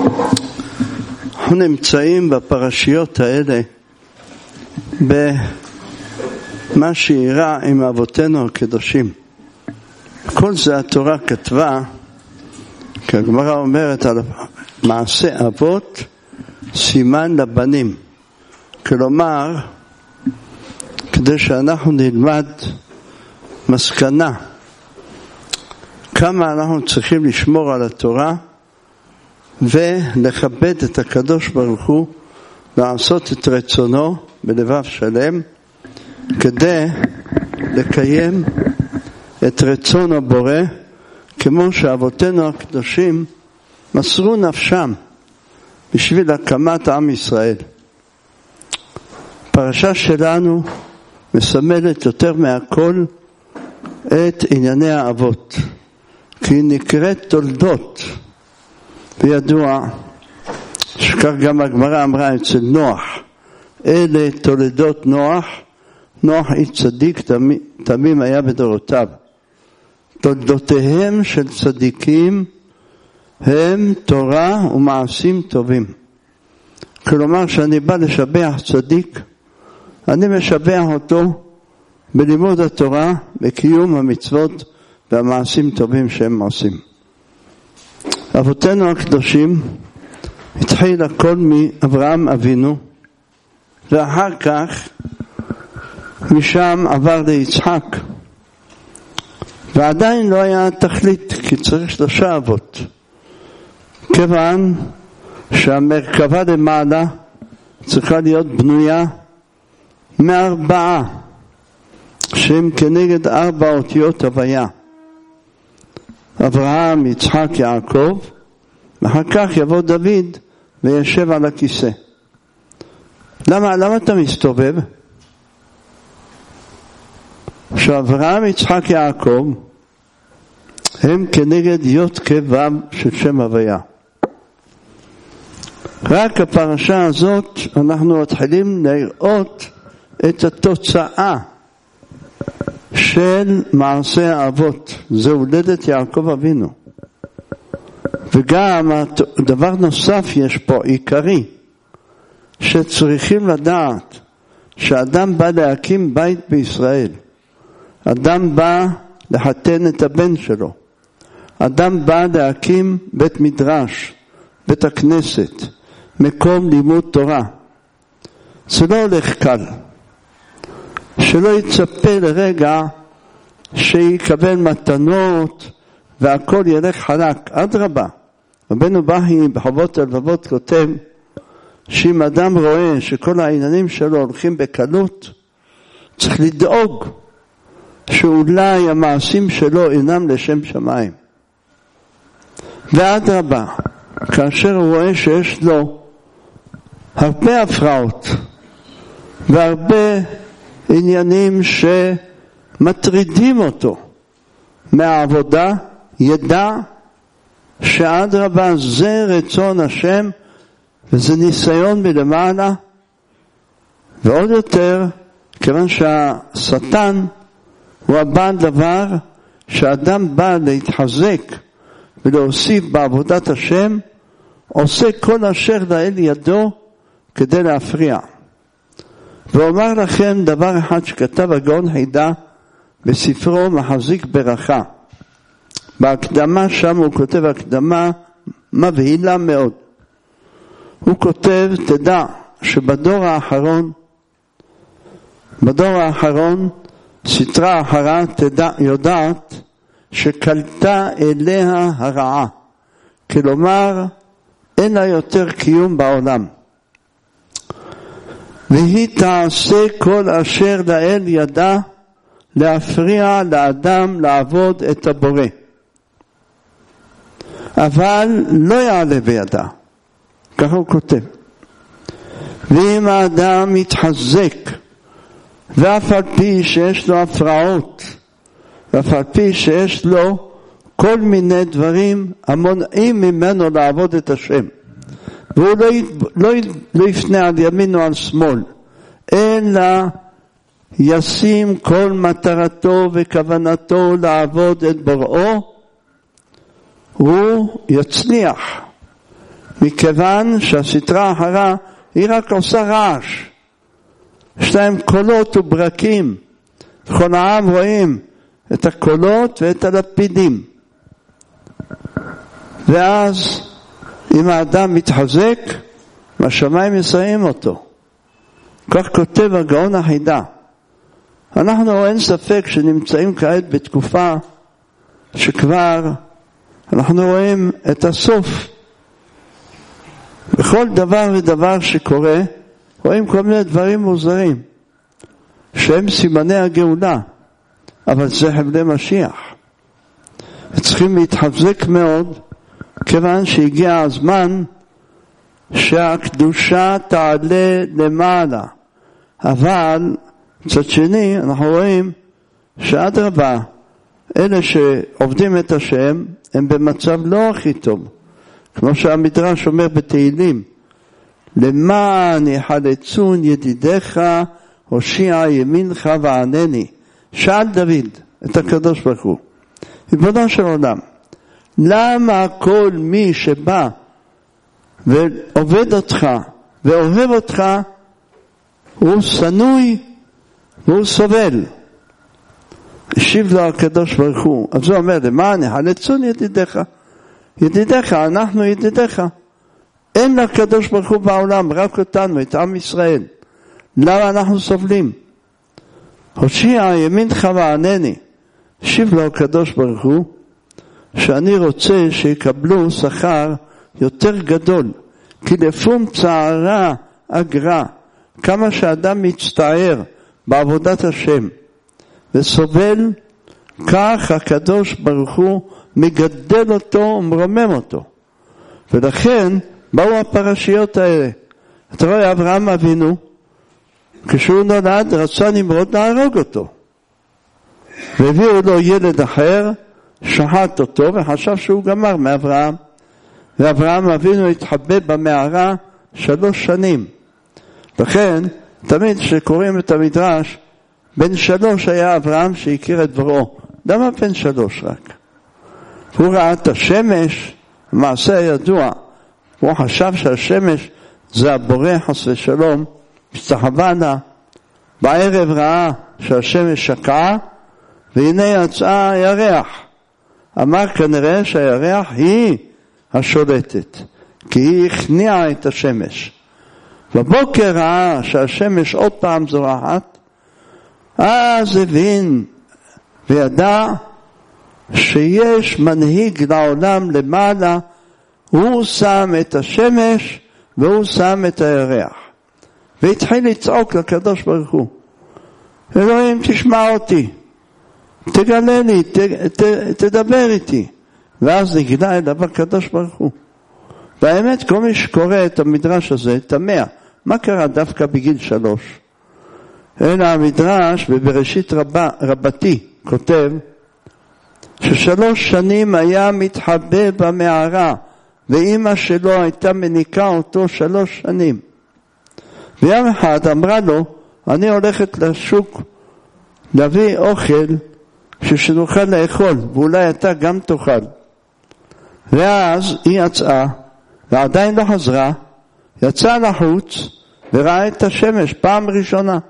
אנחנו נמצאים בפרשיות האלה במה שאירע עם אבותינו הקדושים. כל זה התורה כתבה, כי הגמרא אומרת על מעשה אבות סימן לבנים. כלומר, כדי שאנחנו נלמד מסקנה כמה אנחנו צריכים לשמור על התורה ולכבד את הקדוש ברוך הוא, לעשות את רצונו בלבב שלם כדי לקיים את רצון הבורא, כמו שאבותינו הקדושים מסרו נפשם בשביל הקמת עם ישראל. הפרשה שלנו מסמלת יותר מהכל את ענייני האבות, כי היא נקראת תולדות, וידוע שכך גם הגמרא אמרה אצל נוח, אלה תולדות נוח. נוח איש צדיק תמים היה בדורותיו. תולדותיהם של צדיקים הם תורה ומעשים טובים. כלומר, שאני בא לשבח צדיק, אני משבח אותו בלימוד התורה, בקיום המצוות והמעשים טובים שהם עושים. אבותינו הקדושים התחיל הכל מאברהם אבינו, ואחר כך משם עבר ליצחק, ועדיין לא היה תכלית, כי צריך 3 אבות, כיוון שהמרכבה למעלה צריכה להיות בנויה מ4 שהם כנגד 4 אותיות הוויה: אברהם, יצחק, יעקב, ואחר כך יבוא דוד וישב על הכיסא. למה אתה מסתובב? שאברהם, יצחק, יעקב הם כנגד י' כ' ו' של שם הוויה. רק הפרשה הזאת אנחנו מתחילים לראות את התוצאה של מעשה האבות. זה הולדת יעקב אבינו. וגם דבר נוסף יש פה עיקרי, שצריכים לדעת שאדם בא להקים בית בישראל, אדם בא לחתן את הבן שלו, אדם בא להקים בית מדרש, בית הכנסת, מקום לימוד תורה. זה לא הולך קל. שלא יצפה לרגע שיקבל מתנות והכל ילך חלק. אדרבה, רבנו בהי בחובות הלבבות כותב שאם אדם רואה שכל העניינים שלו הולכים בקלות, צריך לדאוג שאולי המעשים שלו אינם לשם שמיים. ואדרבה, כאשר הוא רואה שיש לו הרבה הפרעות והרבה עניינים שמטרידים אותו מהעבודה, ידע שאדרבה זה רצון השם וזה ניסיון מלמעלה. ועוד יותר, כיוון שהשטן הוא הבא דבר שאדם בא להתחזק ולהוסיף בעבודת השם, עושה כל אשר לאל ידו כדי להפריע. ואומר לכם דבר אחד שכתב הגאון חידה בספרו מחזיק ברכה. בהקדמה שם הוא כותב הקדמה מבהילה מאוד. הוא כותב, תדע שבדור האחרון סתרה אחרה יודעת שקלטה אליה הרעה, כלומר אין לה יותר קיום בעולם, והיא תעשה כל אשר לאל ידע להפריע לאדם לעבוד את הבורא, אבל לא יעלה בידה. ככה הוא כותב. ואם האדם מתחזק ואף על פי שיש לו הפרעות, ואף על פי שיש לו כל מיני דברים המונעים ממנו לעבוד את השם, והוא לא יפנה על ימין או על שמאל, אלא ישים כל מטרתו וכוונתו לעבוד את בוראו, הוא יצליח מכיוון שהסטרה האחרה היא רק עושה רעש. יש להם קולות וברקים. כל העם רואים את הקולות ואת הלפידים. ואז אם האדם מתחזק, השמיים מסייעים אותו. כך כותב הגאון החידה. אנחנו אין ספק שנמצאים כעת בתקופה שכבר אנחנו רואים את הסוף. בכל דבר ודבר שקורה, רואים כל מיני דברים מוזרים, שהם סימני הגאולה, אבל זה חבלי משיח. צריכים להתחזק מאוד, כיוון שהגיע הזמן שהקדושה תעלה למעלה. אבל מצד שני אנחנו רואים שאדרבה, אלה שעובדים את השם הם במצב לא הכי טוב, כמו שהמדרש אומר בתהילים, למען יחלצון ידידיך הושיע ימינך וענני. שאל דוד את הקדוש ברוך הוא, ריבונו של עולם, למה כל מי שבא ועובד אותך ואוהב אותך הוא שנוי והוא סובל? השיב לו הקדוש ברוך הוא, אז הוא אומר, למען יחלצון ידידיך. ידידיך, אנחנו ידידיך. אין לקדוש ברוך הוא בעולם, רק אותנו, את עם ישראל. למה אנחנו סובלים? הושיע ימינך וענני. השיב לו הקדוש ברוך הוא, שאני רוצה שיקבלו שכר יותר גדול, כי לפום צערה אגרה. כמה שאדם מצטער בעבודת השם וסובל, כך הקדוש ברוך הוא מגדל אותו ומרומם אותו. ולכן באו הפרשיות האלה. אתה רואה, אברהם אבינו, כשהוא נולד רצה נמרוד להרוג אותו, והביאו לו ילד אחר, שחט אותו וחשב שהוא גמר מאברהם. ואברהם אבינו התחבא במערה 3 שנים. לכן תמיד שקוראים את המדרש, בן 3 היה אברהם שהכיר את בראו. למה בן 3 רק? הוא ראה את השמש, מעשה הידוע, הוא חשב שהשמש זה הבורא חס ושלום, הסתחווה לה. בערב ראה שהשמש שקעה, והנה יצאה הירח. אמר כנראה שהירח היא השולטת, כי היא הכניעה את השמש. בבוקר ראה שהשמש עוד פעם זורחת, אז הבין וידע שיש מנהיג לעולם למעלה, הוא שם את השמש והוא שם את הירח. והתחיל לצעוק לקדוש ברוך הוא, אלוהים תשמע אותי, תגלה לי, תדבר איתי. ואז נגלה אליו הקדוש ברוך הוא. והאמת, כל מי שקורא את המדרש הזה תמה, מה קרה דווקא בגיל 3? אלא המדרש בבראשית רבתי כותב ש3 שנים היה מתחבא במערה, ואמא שלו הייתה מניקה אותו 3 שנים. ויום אחד אמרה לו, אני הולכת לשוק להביא אוכל שנוכל לאכול, ואולי אתה גם תאכל. ואז היא יצאה, ועדיין לא חזרה, יצאה לחוץ וראה את השמש פעם ראשונה.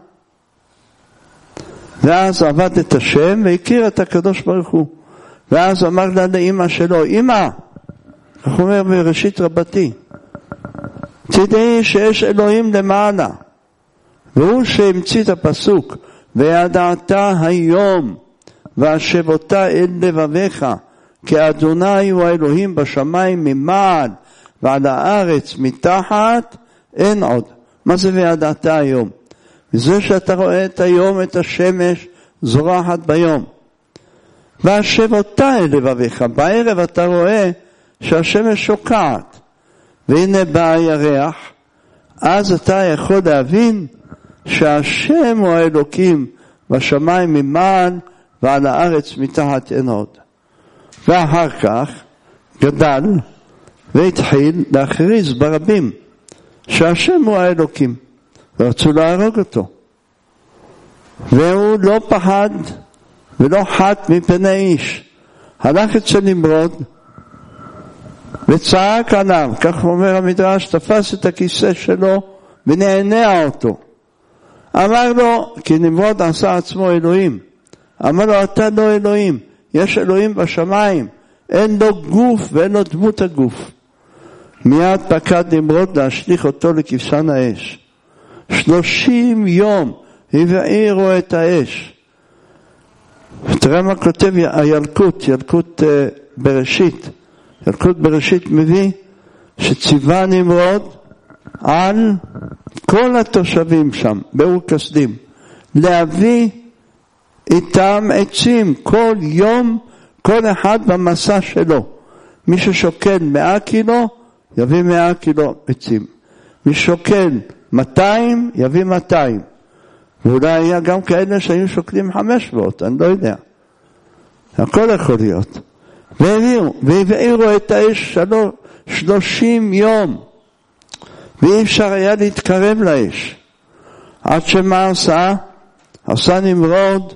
ואז עבד את השם והכיר את הקדוש ברוך הוא. ואז אמר לה לאמא שלו, אמא, איך אומר בראשית רבתי, תדעי שיש אלוהים למעלה, והוא שהמציא את הפסוק, וידעת היום והשבותה אל לבביך, כי אדוני הוא האלוהים בשמיים ממעל ועל הארץ מתחת, אין עוד. מה זה וידעת היום? וזה שאתה רואה את היום, את השמש זורחת ביום. והשבותה אל לבביך, בערב אתה רואה שהשמש שוקעת, והנה בא הירח. אז אתה יכול להבין שהשם הוא האלוקים בשמיים ממעל ועל הארץ מתחת אין עוד. ואחר כך גדל והתחיל להכריז ברבים שהשם הוא האלוקים, ורצו להרוג אותו. והוא לא פחד ולא חת מפני איש. הלך אצל נמרוד וצעק עליו, כך אומר המדרש, תפס את הכיסא שלו ונענע אותו. אמר לו, כי נמרוד עשה עצמו אלוהים, אמר לו, אתה לא אלוהים, יש אלוהים בשמיים, אין לו גוף ואין לו דמות הגוף. מיד פקד נמרוד להשליך אותו לכבשן האש. 30 יום הבעירו את האש. תראה מה כותב ילקוט בראשית. ילקוט בראשית מביא שציווה נמרוד על כל התושבים שם, באור כסדים, להביא איתם עצים כל יום, כל אחד במסע שלו. מי ששוקל 100 קילו, יביא 100 קילו עצים. מי ששוקל 200, יביא 200. ואולי היה גם כאלה שהיו שוקלים 500, אני לא יודע. הכל יכול להיות. והבעירו את האש 30 יום. ואי אפשר היה להתקרב לאש. עד שמה עשה? עשה נמרוד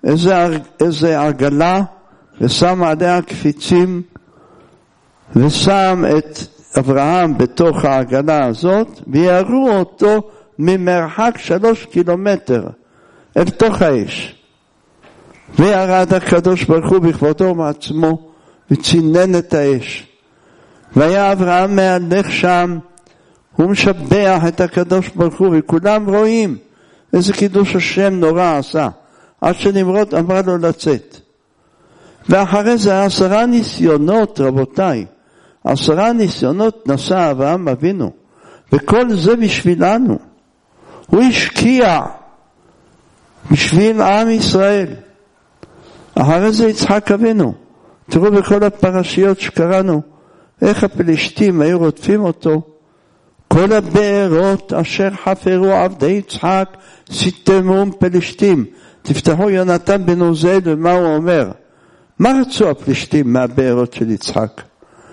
איזה עגלה, ושם עליה קפיצים, ושם את אברהם בתוך העגלה הזאת, ויראו אותו ממרחק 3 קילומטר אל תוך האש. וירד הקדוש ברוך הוא בכבודו מעצמו, וצינן את האש. והיה אברהם מהלך שם, הוא משבח את הקדוש ברוך הוא, וכולם רואים איזה קידוש השם נורא עשה, עד שנמרוד אמר לו לצאת. ואחרי זה 10 ניסיונות, רבותיי, 10 ניסיונות נסע אברהם אבינו, וכל זה בשבילנו. הוא השקיע בשביל עם ישראל. אחרי זה יצחק אבינו. תראו בכל הפרשיות שקראנו, איך הפלישתים היו רודפים אותו. כל הבארות אשר חפרו עבדי יצחק סיתמום פלישתים. תפתחו יונתן בן עוזיאל ומה הוא אומר. מה רצו הפלישתים מהבארות של יצחק?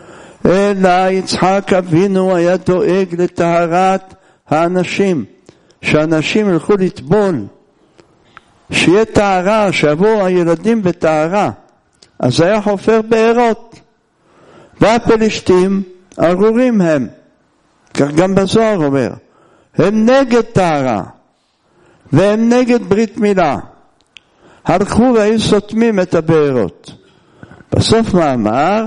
אלא יצחק אבינו היה דואג לטהרת האנשים, שאנשים ילכו לטבול, שיהיה טהרה, שיבואו הילדים בטהרה. אז היה חופר בארות, והפלישתים ארורים הם, כך גם בזוהר אומר, הם נגד טהרה והם נגד ברית מילה. הלכו והיו סותמים את הבארות. בסוף מה אמר?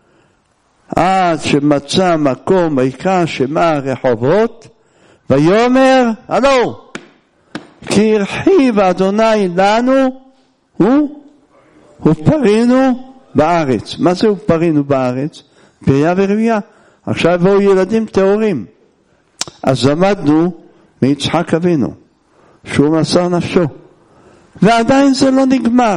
עד שמצא מקום ויקרא שמה רחובות, ויאמר הלו, כי הרחיב אדוני לנו ופרינו בארץ. מה זה ופרינו בארץ? פריה ורבייה. עכשיו באו ילדים טהורים. אז למדנו מיצחק אבינו שהוא מסר נפשו, ועדיין זה לא נגמר.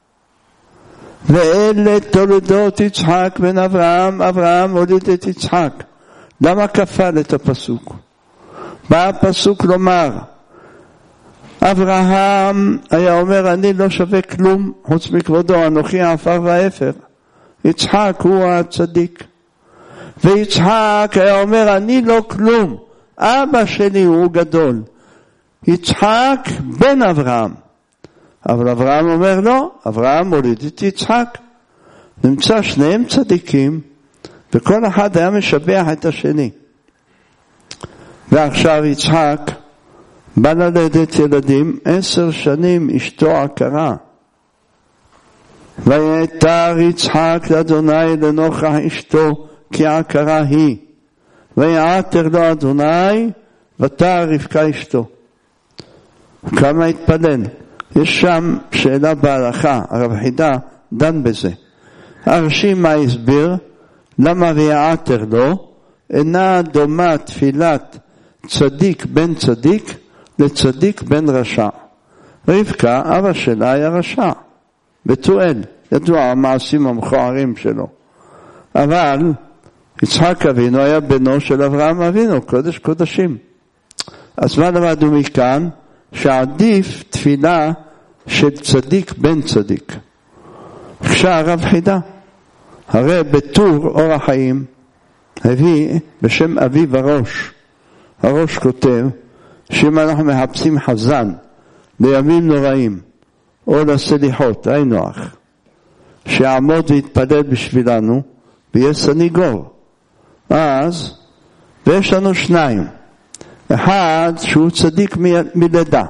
ואלה תולדות יצחק בן אברהם, אברהם הוליד את יצחק. למה כפל את הפסוק? בא הפסוק לומר, אברהם היה אומר, אני לא שווה כלום חוץ מכבודו, אנוכי העפר והאפר. יצחק הוא הצדיק. ויצחק היה אומר, אני לא כלום, אבא שלי הוא גדול. יצחק בן אברהם. אבל אברהם אומר לא, אברהם הוליד את יצחק. נמצא שניהם צדיקים, וכל אחד היה משבח את השני. ועכשיו יצחק בא ללדת ילדים, 10 שנים אשתו עקרה. ויתר יצחק לאדוני לנוכח אשתו, כי עקרה היא. ויעתר לו אדוני, ותער רבקה אשתו. כמה התפלל. יש שם שאלה בהלכה, הרב חידה דן בזה. הרש"י מה הסביר? למה ויעתר לו? אינה דומה תפילת צדיק בן צדיק לצדיק בן רשע. רבקה, אבא שלה היה רשע, בתואל, ידוע המעשים המכוערים שלו. אבל יצחק אבינו היה בנו של אברהם אבינו, קודש קודשים. אז מה למדנו מכאן? שעדיף תפילה של צדיק בן צדיק. עכשיו הרב חידה, הרי בטור אור החיים הביא בשם אביב הראש כותב שאם אנחנו מחפשים חזן לימים נוראים או לסליחות, היינו אח, שיעמוד ויתפלל בשבילנו ויהיה סניגור. אז, ויש לנו שניים. אחד שהוא צדיק מלידה,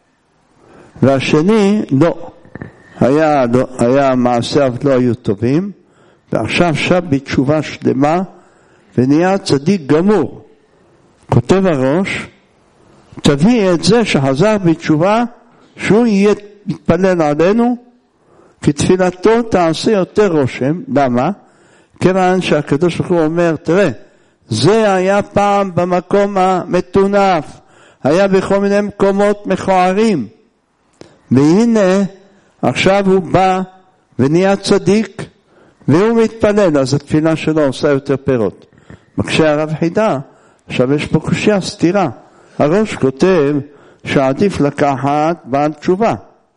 והשני לא. היה מעשיו לא היו טובים, ועכשיו שב בתשובה שלמה, ונהיה צדיק גמור. כותב הראש, תביא את זה שחזר בתשובה, שהוא יהיה מתפלל עלינו, כי תפילתו תעשה יותר רושם. למה? כיוון שהקדוש ברוך הוא אומר, תראה, זה היה פעם במקום המטונף, היה בכל מיני מקומות מכוערים, והנה עכשיו הוא בא ונהיה צדיק, והוא מתפלל, אז התפילה שלו עושה יותר פירות. מקשה הרב חידה, עכשיו יש פה קושיה סתירה. הראש כותב שעדיף לקחת בעל תשובה,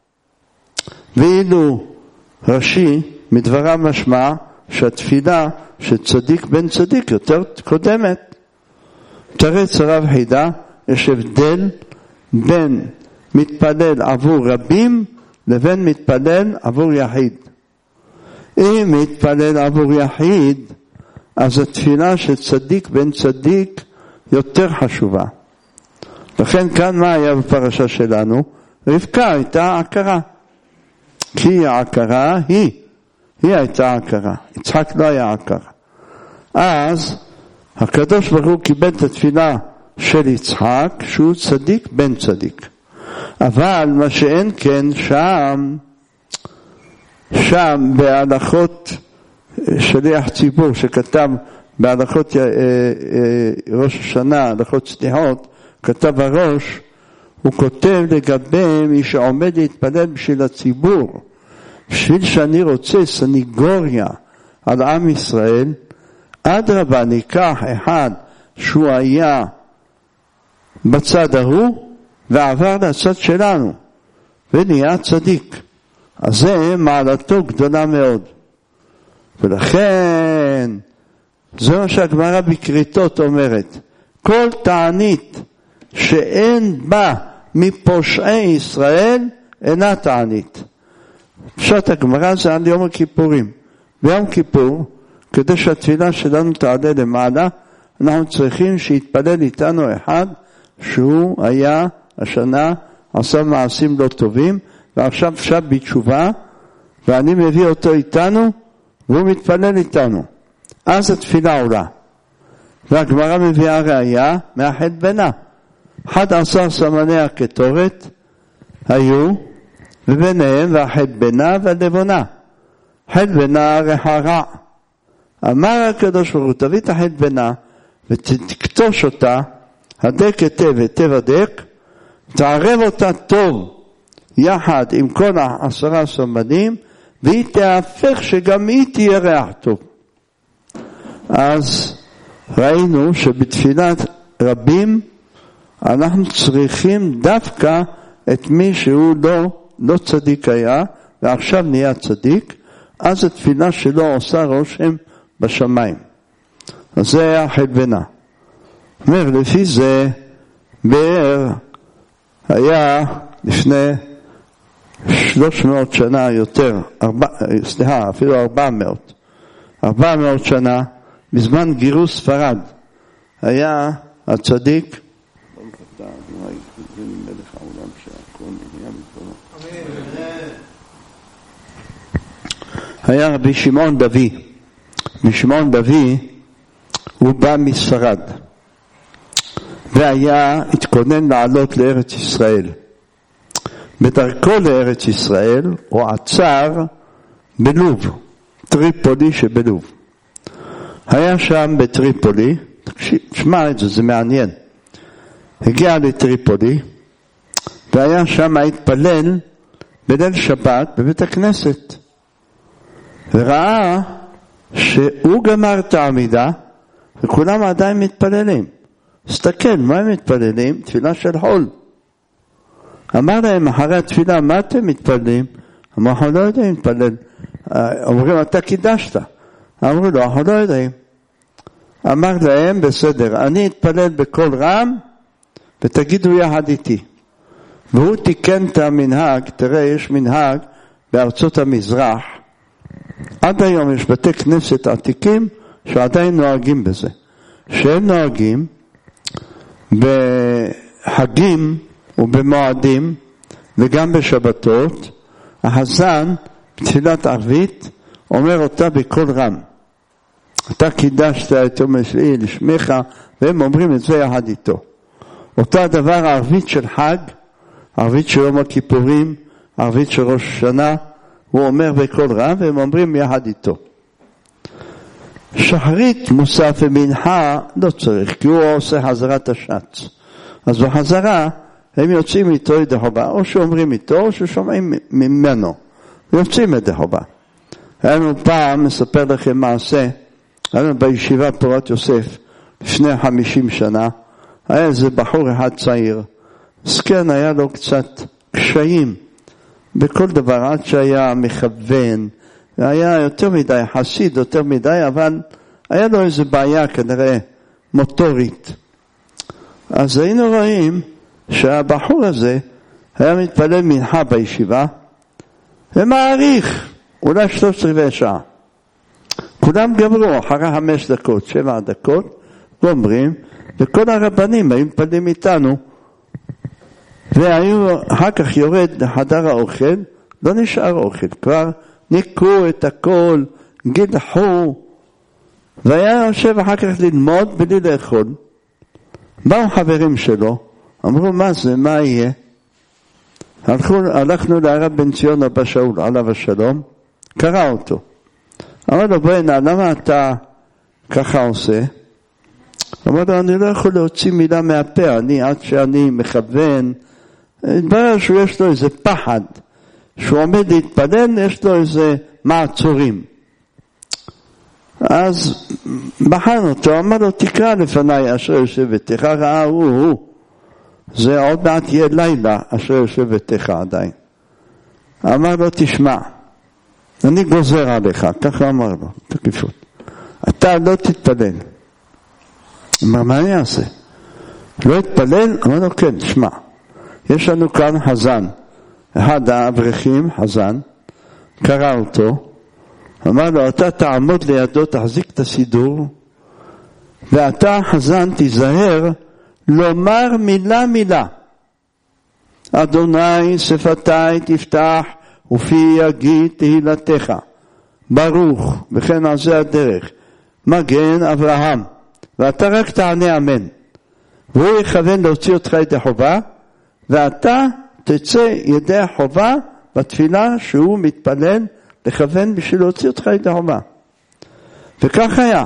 ואילו רש"י מדבריו משמע שהתפילה של צדיק בן צדיק יותר קודמת. תרץ הרב חידה, יש הבדל בין מתפלל עבור רבים לבין מתפלל עבור יחיד. אם מתפלל עבור יחיד, אז התפילה של צדיק בן צדיק יותר חשובה. לכן כאן מה היה בפרשה שלנו? רבקה הייתה עקרה, כי העקרה היא הייתה עקרה, יצחק לא היה עקרה. אז הקדוש ברוך הוא קיבל את התפילה של יצחק שהוא צדיק בן צדיק. אבל מה שאין כן שם בהלכות שליח ציבור שכתב בהלכות ראש השנה, הלכות סליחות, כתב הראש, הוא כותב לגבי מי שעומד להתפלל בשביל הציבור, בשביל שאני רוצה סניגוריה על עם ישראל, אדרבה ניקח אחד שהוא היה בצד ההוא ועבר לצד שלנו ונהיה צדיק. אז זה מעלתו גדולה מאוד. ולכן זה מה שהגמרא בקריטות אומרת, כל תענית שאין בה מפושעי ישראל אינה תענית. פשוט הגמרא זה על יום הכיפורים. ביום כיפור, כדי שהתפילה שלנו תעלה למעלה, אנחנו צריכים שיתפלל איתנו אחד שהוא היה השנה עשה מעשים לא טובים, ועכשיו שב בתשובה, ואני מביא אותו איתנו, והוא מתפלל איתנו. אז התפילה עולה. והגמרא מביאה ראיה מהחד בנה. 11 סמני הקטורת היו, וביניהם והחד בנה והלבונה. חד בנה רחרה. אמר הקדוש ברוך הוא, תביא את החד בנה, ותקטוש אותה, הדק היטב היטב הדק, תערב אותה טוב, יחד עם כל 10 סמנים, והיא תהפך שגם היא תהיה ריח טוב. אז ראינו שבתפילת רבים אנחנו צריכים דווקא את מי שהוא לא צדיק היה, ועכשיו נהיה צדיק, אז התפילה שלו עושה רושם בשמיים. אז זה היה חד בנה. אומר, לפי זה באר היה לפני 300 שנה יותר, אפילו 400 שנה, בזמן גירוש ספרד, היה הצדיק, היה רבי שמעון דבי. משמעון דבי הוא בא מספרד, והיה התכונן לעלות לארץ ישראל. בדרכו לארץ ישראל הוא עצר בלוב, טריפולי שבלוב. היה שם בטריפולי, תשמע את זה, זה מעניין. הגיע לטריפולי, והיה שם התפלל בליל שבת בבית הכנסת. וראה שהוא גמר את העמידה, וכולם עדיין מתפללים. הסתכל, מה הם מתפללים? תפילה של חול. אמר להם אחרי התפילה, מה אתם מתפללים? אמרו, אנחנו לא יודעים להתפלל. אומרים, אתה קידשת. אמרו לו, אנחנו לא יודעים. אמר להם, בסדר, אני אתפלל בכל רם, ותגידו יחד איתי. והוא תיקן את המנהג, תראה, יש מנהג בארצות המזרח. עד היום יש בתי כנסת עתיקים שעדיין נוהגים בזה. שהם נוהגים בחגים ובמועדים וגם בשבתות, החזן בתפילת ערבית אומר אותה בקול רם. אתה קידשת את יום השביעי לשמך, והם אומרים את זה יחד איתו. אותו הדבר הערבית של חג, ערבית של יום הכיפורים, ערבית של ראש השנה, הוא אומר בקול רם והם אומרים יחד איתו. שחרית, מוסף ומנחה לא צריך, כי הוא עושה חזרת השץ. אז בחזרה הם יוצאים איתו ידי חובה, או שאומרים איתו או ששומעים ממנו, יוצאים ידי חובה. היינו פעם, מספר לכם מעשה, היינו בישיבה פורת יוסף לפני 50 שנה, היה איזה בחור אחד צעיר, סכן, היה לו קצת קשיים בכל דבר, עד שהיה מכוון, היה יותר מדי חסיד, יותר מדי, אבל היה לו איזה בעיה כנראה מוטורית. אז היינו רואים שהבחור הזה היה מתפלל מנחה בישיבה, ומעריך אולי 13 שעה. כולם גמרו אחרי 5 דקות, 7 דקות, ואומרים, וכל הרבנים היו מתפללים איתנו, והיו אחר כך יורד לחדר האוכל, לא נשאר אוכל, כבר ניקו את הכל, גידחו, והיה יושב אחר כך ללמוד בלי לאכול. באו חברים שלו, אמרו מה זה, מה יהיה? הלכנו לרב בן ציון אבא שאול, עליו השלום, קרא אותו. אמר לו, בוא'נה, למה אתה ככה עושה? אמר לו, אני לא יכול להוציא מילה מהפה, עד שאני מכוון. התברר שיש לו איזה פחד, שהוא עומד להתפלל, יש לו איזה מעצורים. אז בחן אותו, אמר לו, תקרא לפניי אשר יושב ביתך, ראה הוא. זה עוד מעט יהיה לילה אשר יושב ביתך עדיין. אמר לו, תשמע, אני גוזר עליך, ככה אמר לו, תקיפות. אתה לא תתפלל. אמר, מה אני אעשה? לא תתפלל? אמר לו, כן, תשמע. יש לנו כאן חזן. אחד האברכים, חזן, קרא אותו, אמר לו, אתה תעמוד לידו, תחזיק את הסידור, ואתה חזן תיזהר לומר מילה מילה. אדוני שפתי תפתח ופי יגיד תהילתך. ברוך, וכן על זה הדרך. מגן אברהם. ואתה רק תענה אמן. והוא יכוון להוציא אותך ידי חובה, ואתה תצא ידי החובה בתפילה שהוא מתפלל לכוון בשביל להוציא אותך ידי חובה. וכך היה.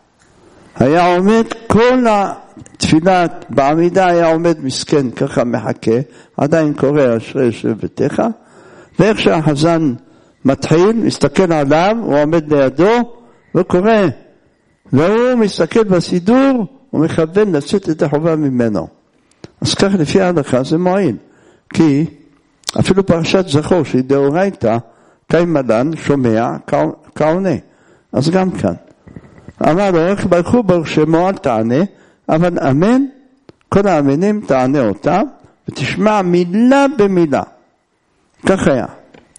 היה עומד כל התפילה בעמידה, היה עומד מסכן ככה מחכה, עדיין קורא אשר יושב ביתך, ואיך שהחזן מתחיל, מסתכל עליו, הוא עומד לידו וקורא, והוא מסתכל בסידור, הוא מכוון לצאת את החובה ממנו. אז כך לפי ההלכה זה מועיל, כי אפילו פרשת זכור שהיא דאורייתא, קיימלן שומע כעונה. אז גם כאן. אמר לו, רק ברכו ברוך שמו אל תענה, אבל אמן, כל האמנים תענה אותם, ותשמע מילה במילה. כך היה.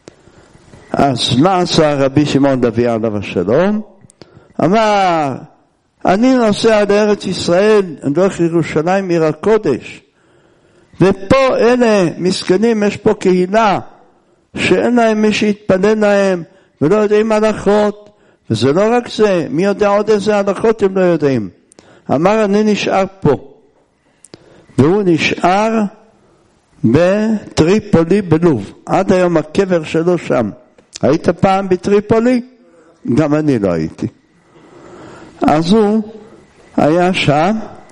אז מה עשה רבי שמעון לוי עליו השלום? אמר, אני נוסע לארץ ישראל, אני הולך לירושלים עיר הקודש, ופה אלה מסכנים, יש פה קהילה, שאין להם מי שיתפלל להם, ולא יודעים הלכות, וזה לא רק זה, מי יודע עוד איזה הלכות הם לא יודעים. אמר, אני נשאר פה, והוא נשאר בטריפולי בלוב, עד היום הקבר שלו שם. היית פעם בטריפולי? גם אני לא הייתי. אז הוא היה שם,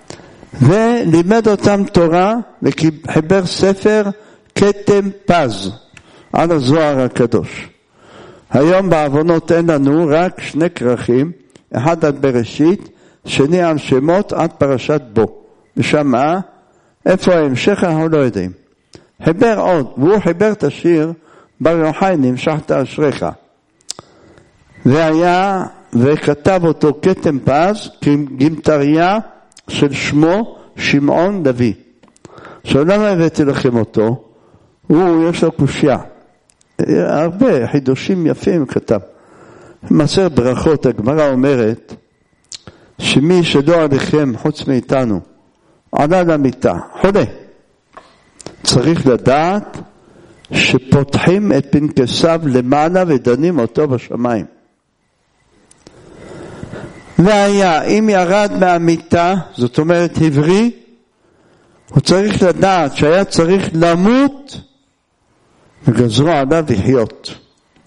ולימד אותם תורה, וחיבר ספר כתם פז, על הזוהר הקדוש. היום בעוונות אין לנו רק 2 כרכים, אחד עד בראשית, שני על שמות עד פרשת בו. ושמה, איפה ההמשך אנחנו לא יודעים. חיבר עוד, והוא חיבר את השיר, בר יוחאי נמשכת אשריך. וכתב אותו כתם פז, כגמטריה של שמו שמעון לוי. עכשיו למה הבאתי לכם אותו? יש לו קושיה. הרבה חידושים יפים כתב. מסר ברכות, הגמרא אומרת, שמי שדור עליכם חוץ מאיתנו עלה למיטה, חולה, צריך לדעת שפותחים את פנקסיו למעלה ודנים אותו בשמיים. והיה, אם ירד מהמיטה, זאת אומרת הבריא, הוא צריך לדעת שהיה צריך למות וגזרו עליו לחיות.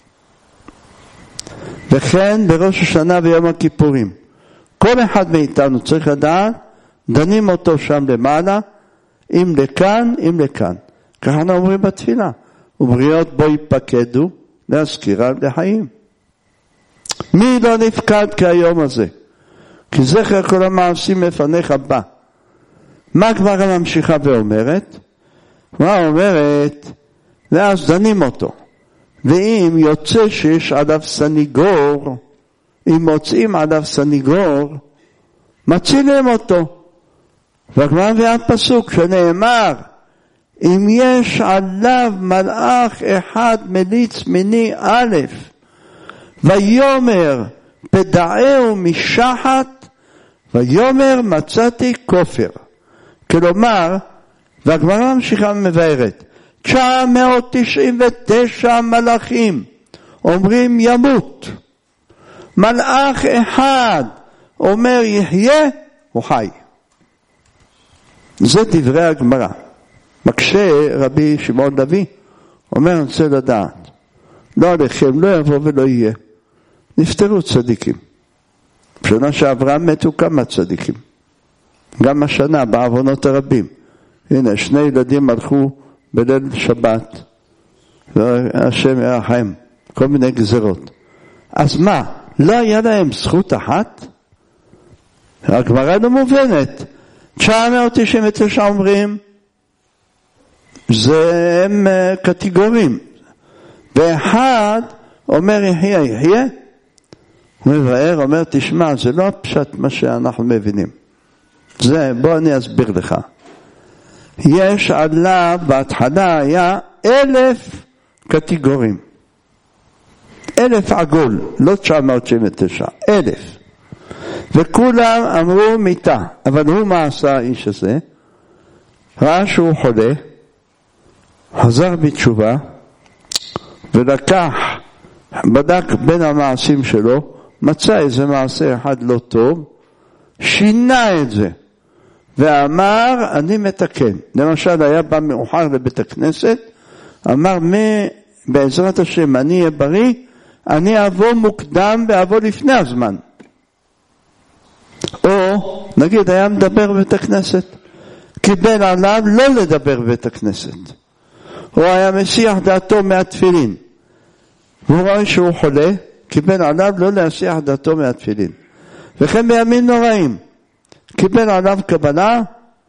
וכן בראש השנה ויום הכיפורים, כל אחד מאיתנו צריך לדעת, דנים אותו שם למעלה, אם לכאן, אם לכאן. ככה אנחנו אומרים בתפילה, ובריות בו יפקדו להזכירה לחיים. מי לא נפקד כהיום הזה? כי זכר כל המעשים לפניך בא. מה הגמרא ממשיכה ואומרת? מה אומרת? ואז דנים אותו. ואם יוצא שיש עליו סניגור, אם מוצאים עליו סניגור, מצילים אותו. והגמרא מביאה פסוק שנאמר, אם יש עליו מלאך אחד מליץ מיני א', ויומר פדעהו משחת, ויומר מצאתי כופר. כלומר, והגמרא ממשיכה מבארת, 999 מלאכים אומרים ימות, מלאך אחד אומר יחיה, הוא חי. זה דברי הגמרא. מקשה רבי שמעון לוי, אומר אני רוצה לדעת, לא עליכם, לא יבוא ולא יהיה. נפטרו צדיקים. בשנה שעברה מתו כמה צדיקים. גם השנה בעוונות הרבים. הנה, 2 ילדים הלכו בליל שבת, והשם ירחם, כל מיני גזרות. אז מה, לא היה להם זכות אחת? הגמרא לא מובנת. 999 אומרים, זה הם קטגורים. ואחד אומר יחיה, יחיה. הוא מבאר, אומר תשמע, זה לא פשט מה שאנחנו מבינים. זה, בוא אני אסביר לך. יש עליו, בהתחלה היה 1000 קטגורים. 1000 עגול, לא 999, 1000. וכולם אמרו מיטה, אבל הוא מה עשה האיש הזה? ראה שהוא חולה, חזר בתשובה, ולקח, בדק בין המעשים שלו, מצא איזה מעשה אחד לא טוב, שינה את זה, ואמר אני מתקן. למשל היה בא מאוחר לבית הכנסת, אמר בעזרת השם אני אהיה בריא, אני אבוא מוקדם ואבוא לפני הזמן. או נגיד היה מדבר בבית הכנסת, קיבל עליו לא לדבר בבית הכנסת. הוא היה מסיח דעתו מהתפילין, והוא רואה שהוא חולה, קיבל עליו לא להסיח דעתו מהתפילין. וכן בימים נוראים, קיבל עליו קבלה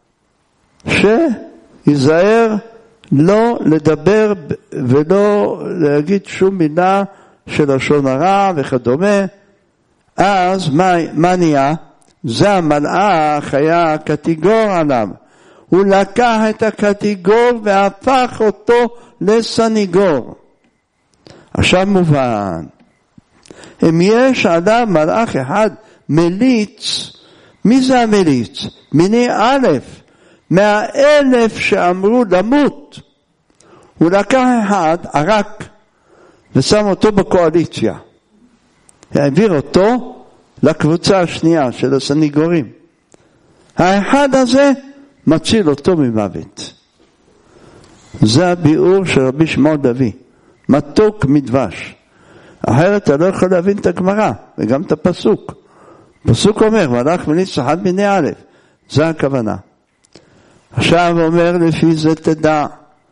שיזהר לא לדבר ולא להגיד שום מילה של לשון הרע וכדומה. אז מה נהיה? זה המלאך היה קטגור עליו. הוא לקח את הקטגור והפך אותו לסניגור. עכשיו מובן, אם יש אדם מלאך אחד מליץ, מי זה המליץ? מיני א', 100,000 שאמרו למות. הוא לקח אחד, ערק, ושם אותו בקואליציה. העביר אותו לקבוצה השנייה של הסניגורים. האחד הזה מציל אותו ממוות. זה הביאור של רבי שמעון לוי. מתוק מדבש. אחרת אתה לא יכול להבין את הגמרא, וגם את הפסוק. הפסוק אומר, מלאך מליץ אחד מיני א', זה הכוונה. עכשיו אומר, לפי זה תדע,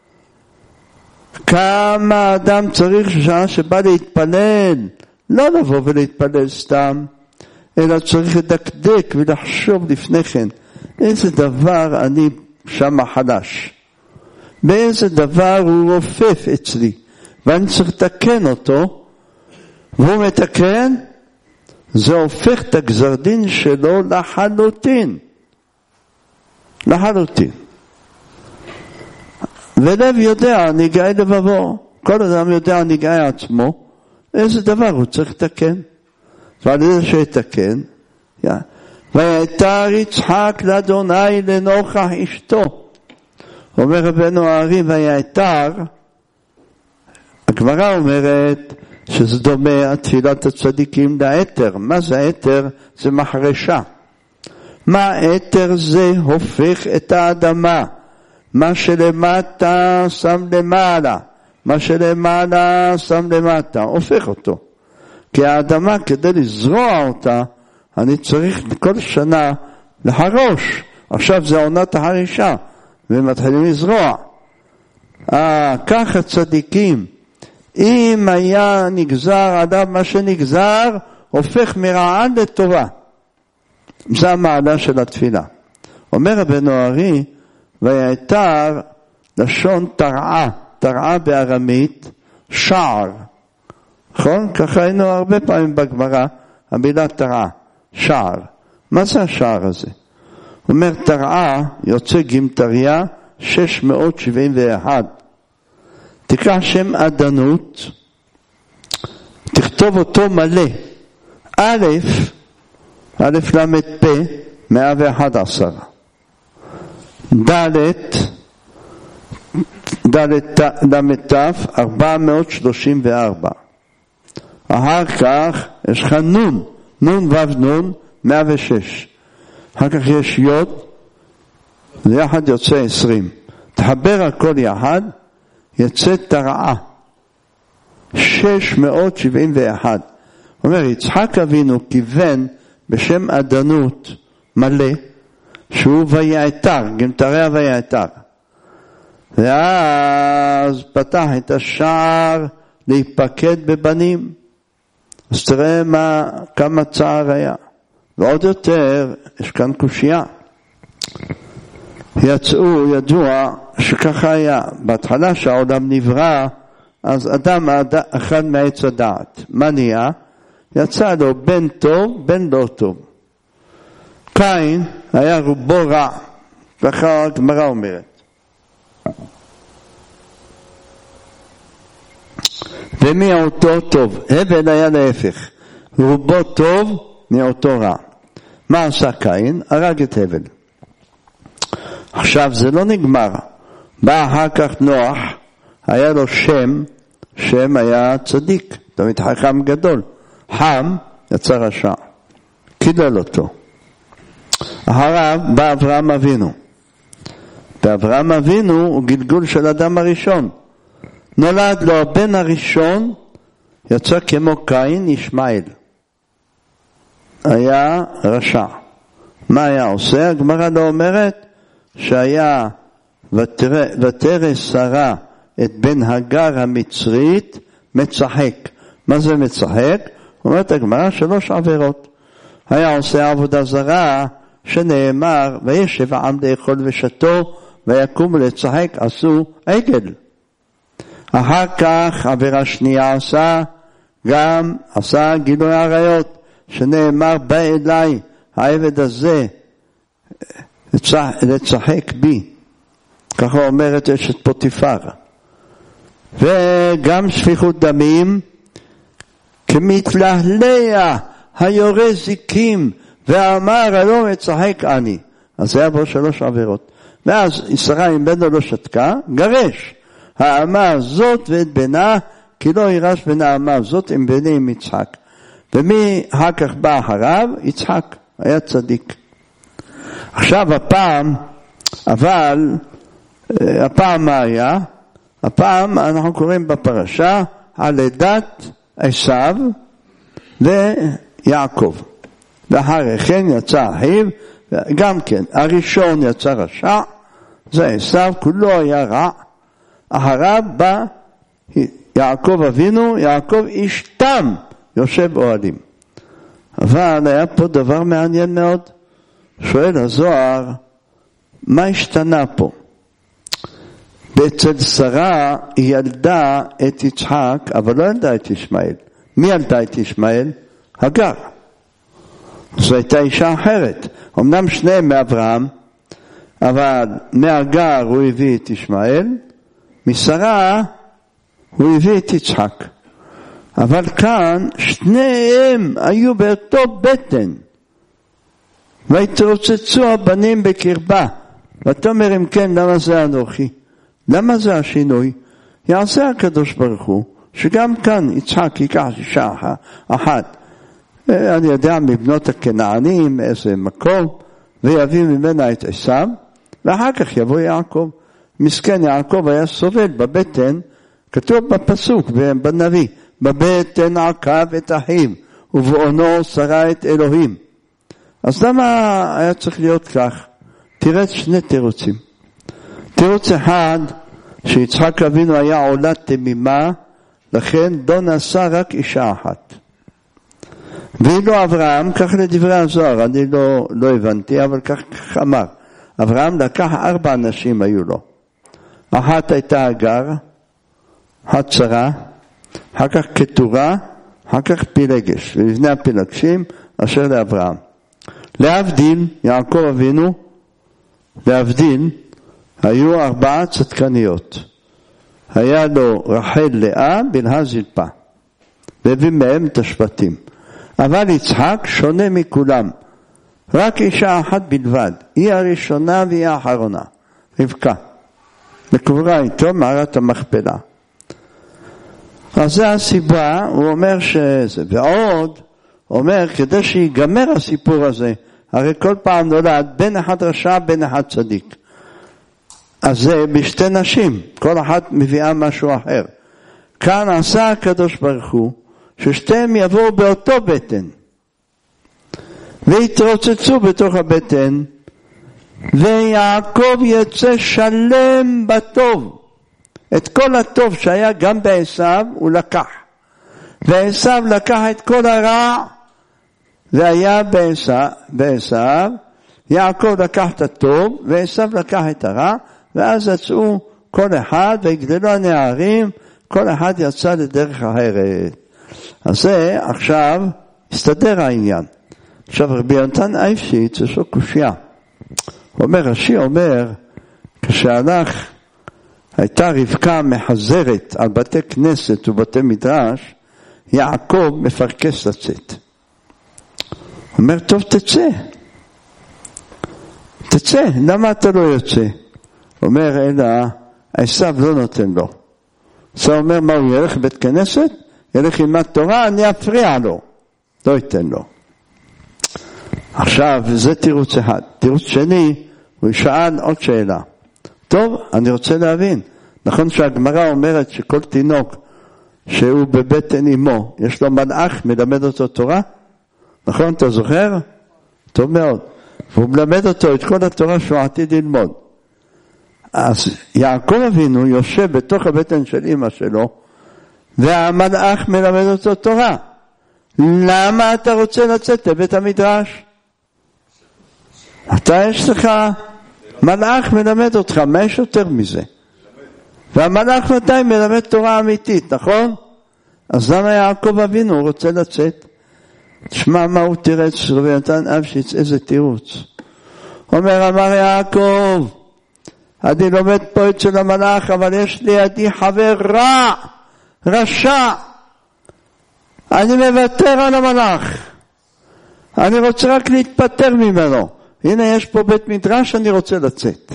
כמה אדם צריך שעה שבא להתפלל, לא לבוא ולהתפלל סתם, אלא צריך לדקדק ולחשוב לפני כן, איזה דבר אני שם חלש, באיזה דבר הוא רופף אצלי, ואני צריך לתקן אותו, והוא מתקן, זה הופך את הגזר דין שלו לחלוטין. לחלוטין. ולב יודע, נגעי לבבו, כל אדם יודע, נגעי עצמו, איזה דבר הוא צריך לתקן. ועל איזה שיתקן, ויתר יצחק לאדוני לנוכח אשתו. אומר רבנו הארי ויתר, הגמרא אומרת שזה דומה תפילת הצדיקים לאתר. מה זה האתר? זה מחרשה. מה האתר? זה הופך את האדמה, מה שלמטה שם למעלה, מה שלמעלה שם למטה, הופך אותו. כי האדמה כדי לזרוע אותה אני צריך כל שנה לחרוש. עכשיו זה עונת החרישה ומתחילים לזרוע. כך הצדיקים, אם היה נגזר אדם מה שנגזר, הופך מרעה לטובה. זה המעלה של התפילה. אומר רבנו הארי ויתר לשון תרעה, תרעה בארמית שער, נכון? ככה היינו הרבה פעמים בגמרא המילה תרעה, שער. מה זה השער הזה? אומר תרעה יוצא גימטריה 671. תקרא שם עדנות, תכתוב אותו מלא. א' למד פה 111, ד' למד ת' 434. אחר כך יש לך נון, נון וו נון 106. אחר כך יש יוד, ויחד יוצא 20. תחבר הכל יחד, יצא תרעה 671. אומר יצחק אבינו כיוון בשם עדנות מלא, שהוא ויתר, גימטריה ויתר. ואז פתח את השער להיפקד בבנים. אז תראה כמה צער היה. ועוד יותר, יש כאן קושיה. ידוע שככה היה. בהתחלה שהעולם נברא, אז אדם אחד מעץ הדעת. מה נהיה? יצא לו בן טוב, בן לא טוב. קין היה רובו רע. ככה הגמרא אומרת. ומיעוטו טוב. הבל היה להפך. רובו טוב, מיעוטו רע. מה עשה קין? הרג את הבל. עכשיו זה לא נגמר. בא אחר כך נוח, היה לו שם היה צדיק, תמיד חכם גדול. חם יצא רשע, קילל אותו. אחריו בא אברהם אבינו. ואברהם אבינו הוא גלגול של אדם הראשון. נולד לו הבן הראשון, יצא כמו קין, ישמעאל. היה רשע. מה היה עושה? הגמרא לא אומרת שהיה ותרא שרה את בן הגר המצרית מצחק. מה זה מצחק? אומרת הגמרא 3 עבירות. היה עושה עבודה זרה שנאמר וישב העם לאכול ושתו ויקום לצחק, עשו עגל. אחר כך עבירה שנייה עשה גילוי עריות שנאמר בא אליי העבד הזה לצחק בי, ככה אומרת אשת פוטיפר. וגם שפיכות דמים כמתלהלע היורה זיקים ואמר הלא מצחק אני. אז היה בו 3 עבירות. ואז שרה עם בנו לא שתקה, גרש האמה זאת ואת בנה, כי לא יירש בנה האמה זאת עם בני עם יצחק. ומי אחר כך בא אחריו? יצחק, היה צדיק. עכשיו הפעם מה היה? הפעם אנחנו קוראים בפרשה על לידת עשיו ויעקב. ואחרי כן יצא אחיו, גם כן הראשון יצא רשע, זה עשיו, כולו היה רע. אחריו בא יעקב אבינו, יעקב איש תם, יושב אוהלים. אבל היה פה דבר מעניין מאוד. שואל הזוהר, מה השתנה פה? אצל שרה היא ילדה את יצחק, אבל לא ילדה את ישמעאל. מי ילדה את ישמעאל? הגר. זו הייתה אישה אחרת. אמנם שניהם מאברהם, אבל מהגר הוא הביא את ישמעאל, משרה הוא הביא את יצחק. אבל כאן שניהם היו באותו בטן. ויתרוצצו הבנים בקרבה. ותאמר אם כן, למה זה אנוכי? למה זה השינוי? יעשה הקדוש ברוך הוא, שגם כאן יצחק ייקח אישה אחת, אני יודע, מבנות הכנענים, מאיזה מקום, ויביא ממנה את עשיו, ואחר כך יבוא יעקב. מסכן יעקב היה סובל בבטן, כתוב בפסוק בנביא, בבטן עקב את אחיו, ובעונו שרה את אלוהים. אז למה היה צריך להיות כך? תראה שני תירוצים. תירוץ אחד, שיצחק אבינו היה עולה תמימה, לכן לא נשא רק אישה אחת. ואילו אברהם, כך לדברי הזוהר, אני לא הבנתי, אבל כך אמר. אברהם לקח 4 נשים היו לו. אחת הייתה הגר, אחת שרה, אחר כך כתורה, אחר כך פילגש, ולבני הפילגשים אשר לאברהם. להבדיל, יעקב אבינו, להבדיל, היו 4 צדקניות. היה לו רחל לאה, בלהה זלפה, והביא מהם את השבטים. אבל יצחק שונה מכולם, רק אישה אחת בלבד, היא הראשונה והיא האחרונה, רבקה, מקבורה איתו מערת המכפלה. אז זה הסיבה, הוא אומר שזה, ועוד אומר כדי שיגמר הסיפור הזה, הרי כל פעם נולד בן אחד רשע, בן אחד צדיק, אז זה בשתי נשים, כל אחת מביאה משהו אחר. כאן עשה הקדוש ברוך הוא ששתיהם יבואו באותו בטן ויתרוצצו בתוך הבטן, ויעקב יצא שלם בטוב. את כל הטוב שהיה גם בעשיו הוא לקח, ועשיו לקח את כל הרע והיה בעשיו. יעקב לקח את הטוב ועשיו לקח את הרע, ואז יצאו כל אחד ויגדלו הנערים, כל אחד יצא לדרך אחרת. אז זה עכשיו הסתדר העניין. עכשיו רבי יונתן אייבשיץ יש לו קושיה. רש"י אומר, כשהלך הייתה רבקה מחזרת על בתי כנסת ובתי מדרש, יעקב מפרקס לצאת. אומר, טוב תצא, למה אתה לא יוצא? אומר, אלא עשיו לא נותן לו. עשיו אומר, מה הוא ילך בית כנסת? ילך ילמד תורה, אני אפריע לו. לא ייתן לו. עכשיו, זה תירוץ אחד. תירוץ שני, הוא שאל עוד שאלה. טוב, אני רוצה להבין. נכון שהגמרא אומרת שכל תינוק שהוא בבטן אמו, יש לו מלאך מלמד אותו תורה? נכון, אתה זוכר? טוב מאוד. והוא מלמד אותו את כל התורה שהוא עתיד ללמוד. אז יעקב אבינו יושב בתוך הבטן של אמא שלו, והמלאך מלמד אותו תורה. למה אתה רוצה לצאת לבית המדרש? אתה יש לך מלאך מלמד אותך, מה יש יותר מזה? והמלאך מתי מלמד תורה אמיתית, נכון? אז למה יעקב אבינו רוצה לצאת? תשמע מה הוא תירץ, רבי יונתן אייבשיץ, איזה תירוץ. אמר יעקב, אני לומד פה אצל המלאך, אבל יש לידי חבר רע, רשע. אני מוותר על המלאך. אני רוצה רק להתפטר ממנו. הנה יש פה בית מדרש, אני רוצה לצאת.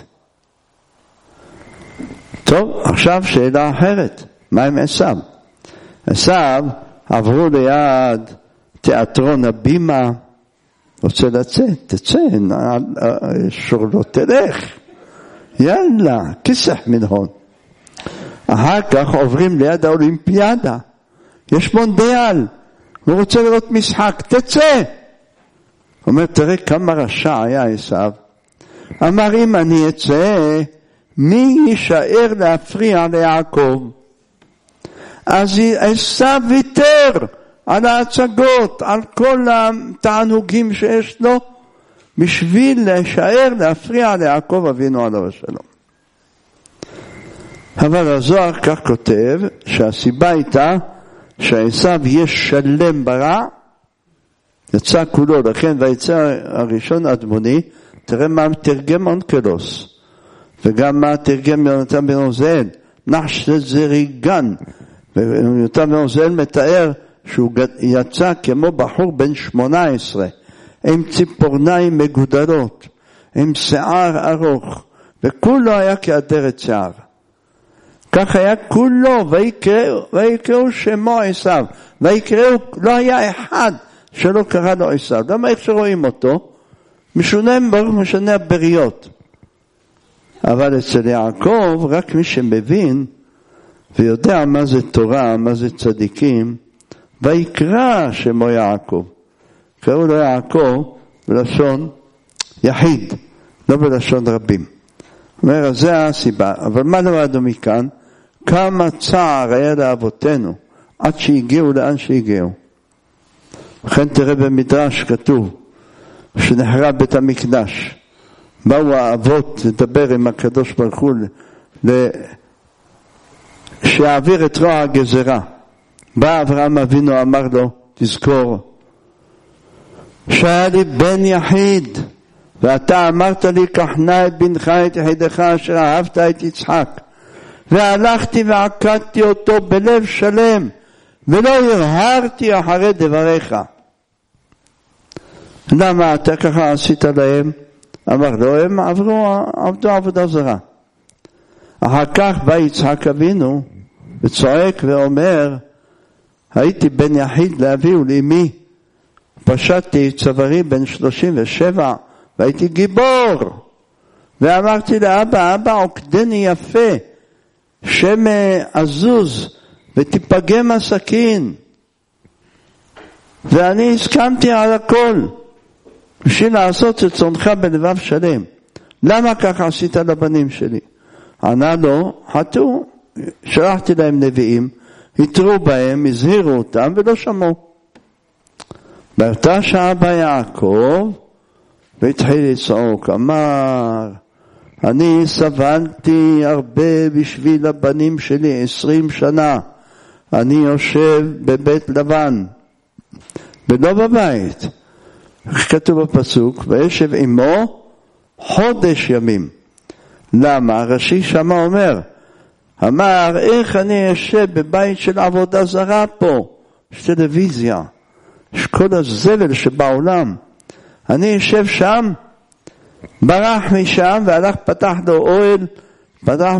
טוב, עכשיו שאלה אחרת. מה עם עשיו? עשיו עברו ליד תיאטרון הבימה, רוצה לצאת, תצא, שור לא תלך. יאללה, כסח מנהון. אחר כך עוברים ליד האולימפיאדה. יש מונדיאל. הוא רוצה לראות משחק, תצא. הוא אומר, תראה כמה רשע היה עשיו. אמר, אם אני אצא, מי יישאר להפריע ליעקב? אז עשיו ויתר על ההצגות, על כל התענוגים שיש לו, בשביל להישאר להפריע ליעקב אבינו עליו השלום. אבל הזוהר כך כותב, שהסיבה הייתה, שעשיו יהיה שלם ברע, יצא כולו, לכן ויצא הראשון אדמוני, תראה מה תרגם אונקלוס, וגם מה תרגם יונתן בן עוזיאל, נחש זריגן, ויונתן בן עוזיאל מתאר שהוא יצא כמו בחור בן 18, עם ציפורניים מגודרות, עם שיער ארוך, וכולו היה כאדרת שיער. כך היה כולו, ויקראו שמו עשיו, ויקראו, לא היה אחד שלא קרא לו עשיו. למה איך שרואים אותו? משונה ברוך משנה הבריות. אבל אצל יעקב, רק מי שמבין ויודע מה זה תורה, מה זה צדיקים, ויקרא שמו יעקב. קראו לו יעקב בלשון יחיד, לא בלשון רבים. אומר, זה הסיבה. אבל מה למדנו מכאן? כמה צער היה לאבותינו עד שהגיעו לאן שהגיעו. לכן תראה במדרש כתוב שנחרב בית המקדש. באו האבות לדבר עם הקדוש ברוך הוא שיעביר את רוע הגזרה. בא אברהם אבינו אמר לו, תזכור שהיה לי בן יחיד ואתה אמרת לי קח נא את בנך את יחידך אשר אהבת את יצחק, והלכתי ועקדתי אותו בלב שלם ולא הרהרתי אחרי דבריך. למה אתה ככה עשית להם? אמר לו, הם עבדו עבודה זרה. אחר כך בא יצחק אבינו וצועק ואומר, הייתי בן יחיד לאבי ולאמי, פשטתי צווארי בן 37 והייתי גיבור, ואמרתי לאבא, אבא עוקדני יפה, שם עזוז ותיפגם הסכין, ואני הסכמתי על הכל בשביל לעשות את צונך בלבב שלם. למה ככה עשית לבנים שלי? ענה לו, חטאו, שלחתי להם נביאים, התרו בהם, הזהירו אותם ולא שמעו. באותה שעה בא יעקב והתחיל לצעוק, אמר, אני סבלתי הרבה בשביל הבנים שלי 20 שנה, אני יושב בבית לבן ולא בבית. כתוב בפסוק, וישב עמו חודש ימים. למה? רש"י שמה אומר, אמר, איך אני יושב בבית של עבודה זרה פה? יש טלוויזיה, יש כל הזבל שבעולם. אני יושב שם, ברח משם והלך פתח לו אוהל, פתח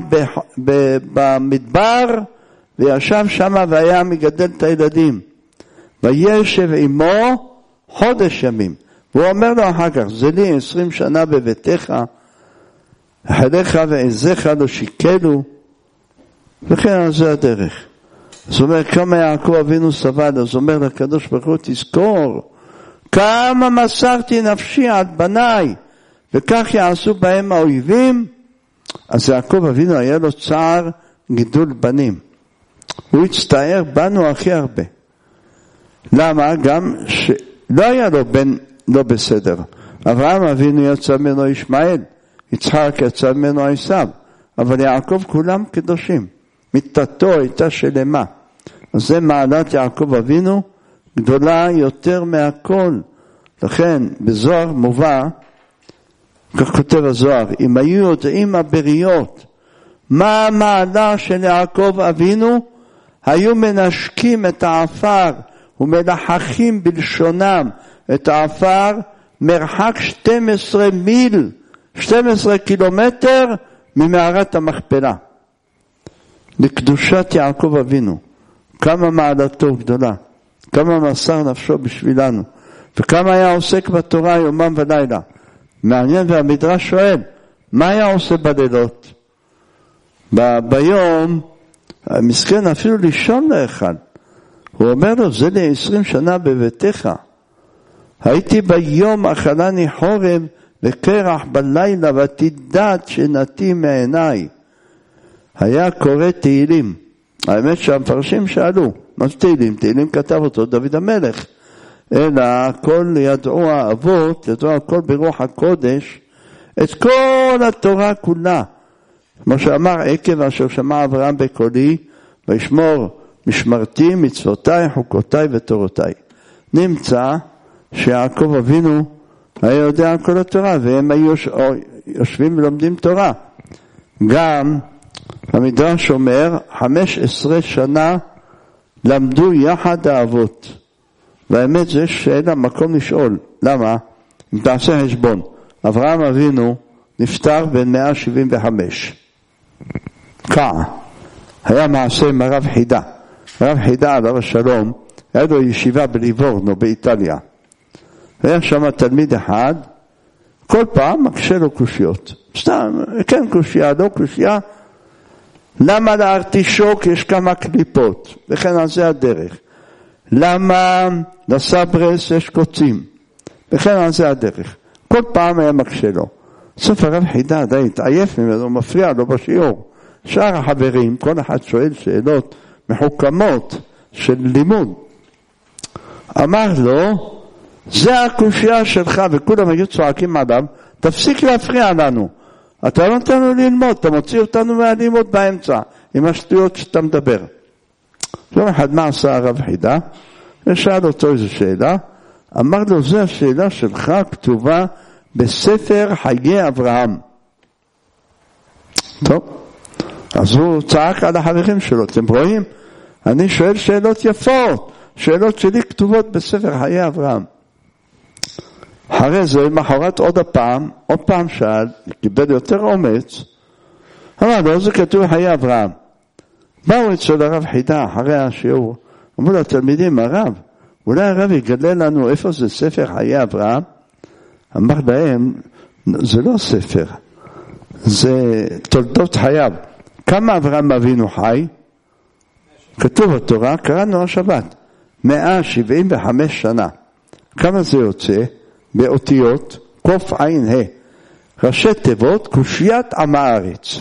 במדבר וישב שם והיה מגדל את הילדים. וישב עמו חודש ימים. והוא אומר לו אחר כך, זה לי 20 שנה בביתך, חליך ועזיך לא שיקלו, וכן על זה הדרך. זאת אומרת, כמה יעקב אבינו סבל, אז אומר לקדוש ברוך הוא, תזכור, כמה מסרתי נפשי עד בניי, וכך יעשו בהם האויבים. אז יעקב אבינו היה לו צער גידול בנים. הוא הצטער בנו הכי הרבה. למה? גם שלא היה לו בן לא בסדר. אברהם אבינו יצא ממנו ישמעאל, יצחק יצא ממנו עשיו, אבל יעקב כולם קדושים. מיתתו הייתה שלמה. אז זה מעלת יעקב אבינו גדולה יותר מהכל. לכן בזוהר מובא, כך כותב הזוהר, אם היו יודעים הבריות מה המעלה של יעקב אבינו, היו מנשקים את העפר ומלחכים בלשונם את העפר מרחק 12 מיל, 12 קילומטר ממערת המכפלה. לקדושת יעקב אבינו, כמה מעלתו גדולה, כמה מסר נפשו בשבילנו, וכמה היה עוסק בתורה יומם ולילה. מעניין, והמדרש שואל, מה היה עושה בלילות? ביום, המסכן אפילו לישון לא אחד. הוא אומר לו, זה לי 20 שנה בביתך. הייתי ביום אכלני חורב וקרח בלילה ותדעת שנתי מעיניי. היה קורא תהילים. האמת שהמפרשים שאלו, מה זה תהילים? תהילים כתב אותו דוד המלך. אלא הכל ידעו האבות, ידעו הכל ברוח הקודש, את כל התורה כולה. כמו שאמר, עקב אשר שמע אברהם בקולי, וישמור משמרתי, מצוותיי, חוקותיי ותורותיי. נמצא שיעקב אבינו היה יודע כל התורה, והם היו יושבים ולומדים תורה. גם המדרש אומר, 15 שנה למדו יחד האבות. והאמת זה שאלה מקום לשאול. למה? אם תעשה חשבון, אברהם אבינו נפטר בן 175. היה מעשה עם הרב חידה. הרב חידה עליו השלום, היה לו ישיבה בליבורנו באיטליה. היה שם תלמיד אחד, כל פעם מקשה לו קושיות. סתם, כן קושייה, לא קושייה. למה לארטישוק יש כמה קליפות? וכן על זה הדרך. למה לסברס יש קוצים? וכן על זה הדרך. כל פעם היה מקשה לו. סוף הרב חידה די התעייף ממנו, מפריע לו בשיעור. שאר החברים, כל אחד שואל שאלות מחוכמות של לימוד. אמר לו, זה הקושייה שלך, וכולם היו צועקים עליו, תפסיק להפריע לנו. אתה לא נותן לנו ללמוד, אתה מוציא אותנו מהלימוד באמצע, עם השטויות שאתה מדבר. יום אחד מה עשה הרב חידה? ושאל אותו איזו שאלה, אמר לו, זו השאלה שלך כתובה בספר חיי אברהם. טוב, אז הוא צעק על החברים שלו, אתם רואים? אני שואל שאלות יפות, שאלות שלי כתובות בספר חיי אברהם. אחרי זה, מחרת עוד פעם שאל, קיבל יותר אומץ, אמר לו, זה כתוב חיי אברהם. באו אצל הרב חידה אחרי השיעור, אמרו לו, תלמידים, הרב, אולי הרב יגלה לנו איפה זה ספר חיי אברהם? אמר להם, זה לא ספר, זה תולדות חייו. כמה אברהם אבינו חי? כתוב בתורה, קראנו השבת, 175 שנה. כמה זה יוצא? באותיות, קוף עין ה', ראשי תיבות, קושיית עם הארץ.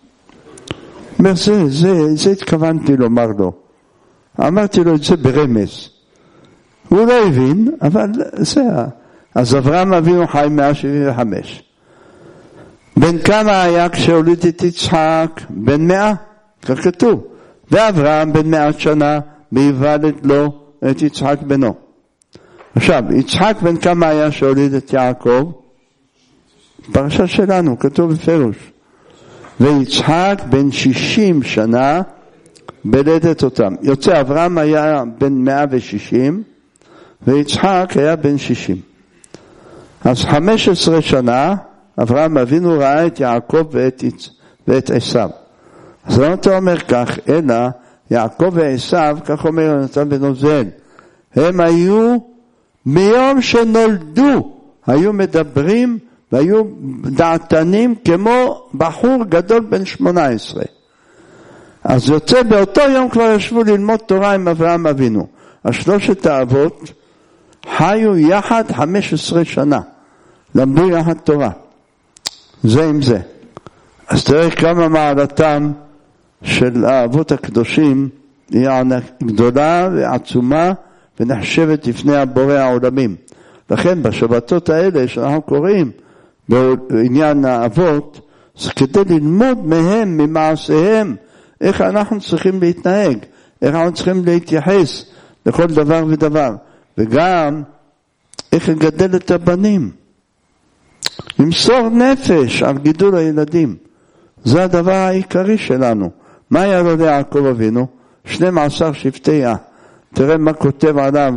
זה התכוונתי לומר לו. אמרתי לו את זה ברמז. הוא לא הבין, אבל זה... אז אברהם אבינו חי 175. בן כמה היה כשהוליד את יצחק? בן 100, כך כתוב. ואברהם בן 100 שנה, ויוולד לו את יצחק בנו. עכשיו, יצחק בן כמה היה שהוליד את יעקב? פרשה שלנו, כתוב בפירוש. ויצחק בן 60 שנה, בלדת אותם. יוצא, אברהם היה בן 160, ויצחק היה בן 60. אז 15 שנה, אברהם אבינו ראה את יעקב ואת עשיו. אז לא אתה אומר כך, אלא יעקב ועשיו, כך אומר יונתן בן עוזיאל, הם היו מיום שנולדו, היו מדברים והיו דעתנים כמו בחור גדול בן 18. אז יוצא באותו יום כבר ישבו ללמוד תורה עם אברהם אבינו. השלושת האבות חיו יחד 15 שנה, למדו יחד תורה. זה עם זה. אז תראה כמה מעלתם של האבות הקדושים היא גדולה ועצומה ונחשבת לפני הבורא העולמים. לכן בשבתות האלה שאנחנו קוראים בעניין האבות, זה כדי ללמוד מהם, ממעשיהם, איך אנחנו צריכים להתנהג, איך אנחנו צריכים להתייחס לכל דבר ודבר, וגם איך לגדל את הבנים. למסור נפש על גידול הילדים. זה הדבר העיקרי שלנו. מה היה לו ליעקב אבינו? 12 שבטיה. תראה מה כותב עליו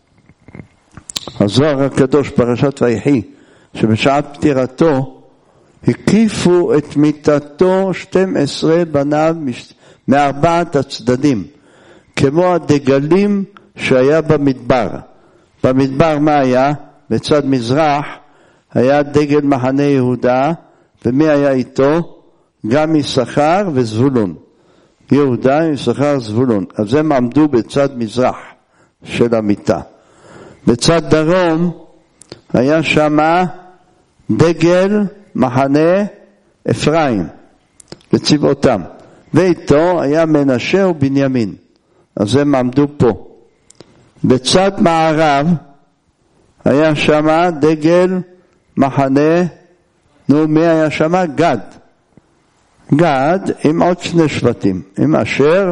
הזוהר הקדוש פרשת ויחי, שבשעת פטירתו הקיפו את מיטתו 12 בניו מארבעת הצדדים, כמו הדגלים שהיה במדבר. במדבר מה היה? בצד מזרח היה דגל מחנה יהודה, ומי היה איתו? גם יששכר וזבולון. יהודה, יששכר, זבולון. אז הם עמדו בצד מזרח של המיטה. בצד דרום היה שמה דגל מחנה אפרים לצבאותם, ואיתו היה מנשה ובנימין. אז הם עמדו פה. בצד מערב היה שמה דגל מחנה, מי היה שמה? גד. גד עם עוד 2 שבטים, עם אשר,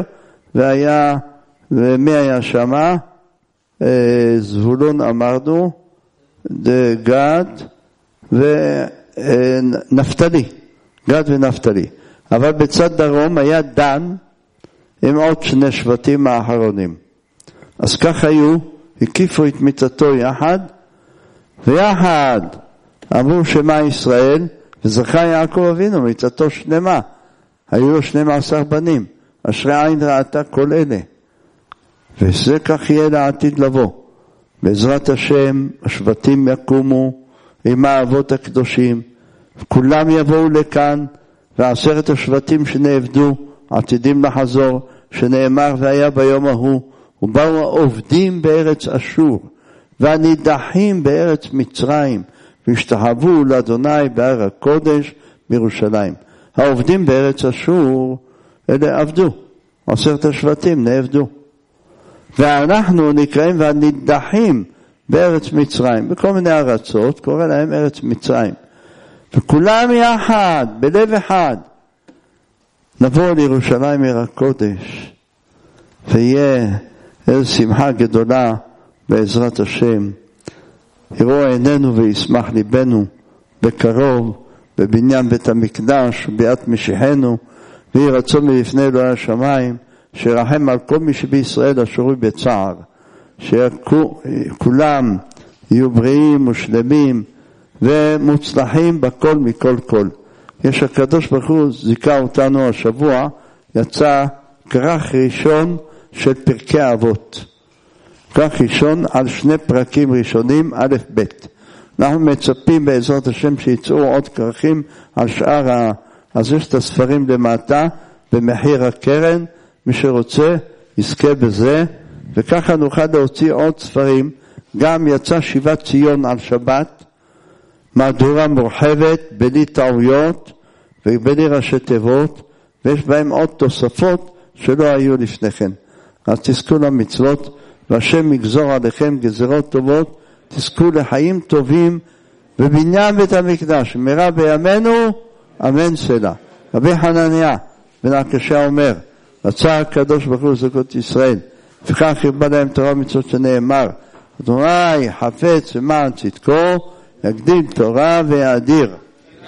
ומי היה שמה? זבולון אמרנו, גד ונפתלי, גד ונפתלי. אבל בצד דרום היה דן עם עוד 2 שבטים האחרונים. אז כך היו, הקיפו את מיטתו יחד, ויחד אמרו שמע ישראל, וזכה יעקב אבינו מיתתו שלמה. היו לו 12 בנים, אשרי עין ראתה כל אלה. וזה כך יהיה לעתיד לבוא. בעזרת השם, השבטים יקומו עם האבות הקדושים, כולם יבואו לכאן, ועשרת השבטים שנעבדו, עתידים לחזור, שנאמר והיה ביום ההוא, ובאו העובדים בארץ אשור, והנידחים בארץ מצרים, והשתחוו לאדוני בהר הקודש בירושלים. העובדים בארץ אשור, אלה עבדו, 10 השבטים נעבדו. ואנחנו נקראים והנידחים בארץ מצרים, בכל מיני ארצות, קורא להם ארץ מצרים. וכולם יחד, בלב אחד, נבוא לירושלים עיר הקודש, ויהיה איזו שמחה גדולה בעזרת השם. יראו עינינו וישמח ליבנו בקרוב, בבניין בית המקדש, ביאת משיחנו, ויהי רצון מלפני אלוהי השמיים, שירחם על כל מי שבישראל השרוי בצער, שכולם יהיו בריאים ושלמים ומוצלחים בכל מכל כל. יש הקדוש ברוך הוא זיכה אותנו השבוע, יצא כרך ראשון של פרקי אבות. כרך ראשון על 2 פרקים ראשונים, א' ב'. אנחנו מצפים בעזרת השם שיצאו עוד כרכים על שאר אז יש את הספרים למטה במחיר הקרן, מי שרוצה יזכה בזה, וככה נוכל להוציא עוד ספרים. גם יצא שיבת ציון על שבת, מהדורה מורחבת, בלי טעויות ובלי ראשי תיבות, ויש בהם עוד תוספות שלא היו לפני כן. אז תזכו למצוות, והשם יגזור עליכם גזרות טובות, תזכו לחיים טובים בבניין בית המקדש, מהרה בימינו, אמן סלע. רבי חנניה בן עקשיא אומר, רצה הקדוש ברוך הוא לזכות ישראל, וכך הרבה להם תורה ומצוות שנאמר, אדוני חפץ למען צדקו, יגדיל תורה ויאדיר.